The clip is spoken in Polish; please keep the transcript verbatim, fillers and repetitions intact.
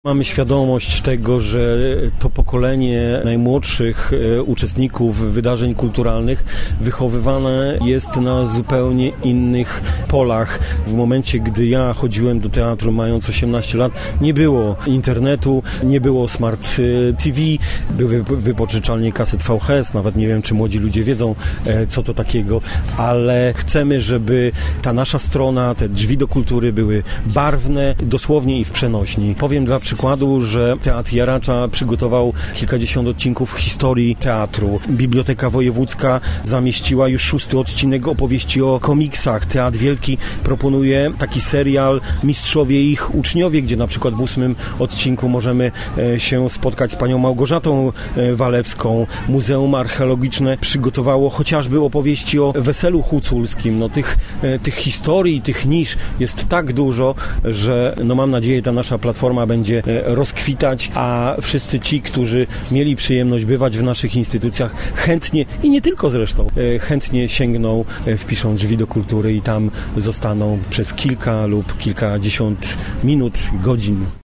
Mamy świadomość tego, że to pokolenie najmłodszych uczestników wydarzeń kulturalnych wychowywane jest na zupełnie innych polach. W momencie, gdy ja chodziłem do teatru mając osiemnaście lat, nie było internetu, nie było smart T V, były wypożyczalnie kaset V H S, nawet nie wiem, czy młodzi ludzie wiedzą, co to takiego, ale chcemy, żeby ta nasza strona, te drzwi do kultury były barwne, dosłownie i w przenośni. Powiem dla przykładu, że Teatr Jaracza przygotował kilkadziesiąt odcinków historii teatru. Biblioteka Wojewódzka zamieściła już szósty odcinek opowieści o komiksach. Teatr Wielki proponuje taki serial Mistrzowie i ich uczniowie, gdzie na przykład w ósmym odcinku możemy się spotkać z panią Małgorzatą Walewską. Muzeum Archeologiczne przygotowało chociażby opowieści o weselu huculskim. No, tych, tych historii, tych nisz jest tak dużo, że no, mam nadzieję, ta nasza platforma będzie rozkwitać, a wszyscy ci, którzy mieli przyjemność bywać w naszych instytucjach, chętnie, i nie tylko zresztą, chętnie sięgną, wpiszą drzwi do kultury i tam zostaną przez kilka lub kilkadziesiąt minut, godzin.